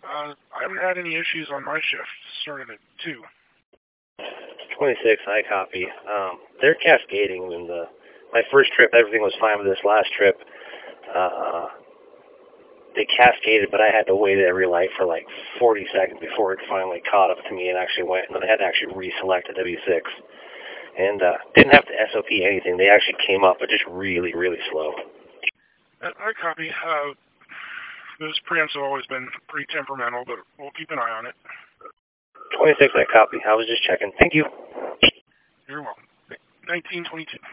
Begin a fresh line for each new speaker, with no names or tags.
I haven't had any issues on my shift. Started at 2.
26, I copy. They're cascading. And my first trip, everything was fine. With this last trip, they cascaded, but I had to wait every light for like 40 seconds before it finally caught up to me and actually went. And then I had to actually reselect a W6. And didn't have to SOP anything. They actually came up, but just really, really slow.
I copy. Those preamps have always been pretty temperamental, but we'll keep an eye on it.
26, I copy. I was just checking. Thank you.
You're welcome. 1922.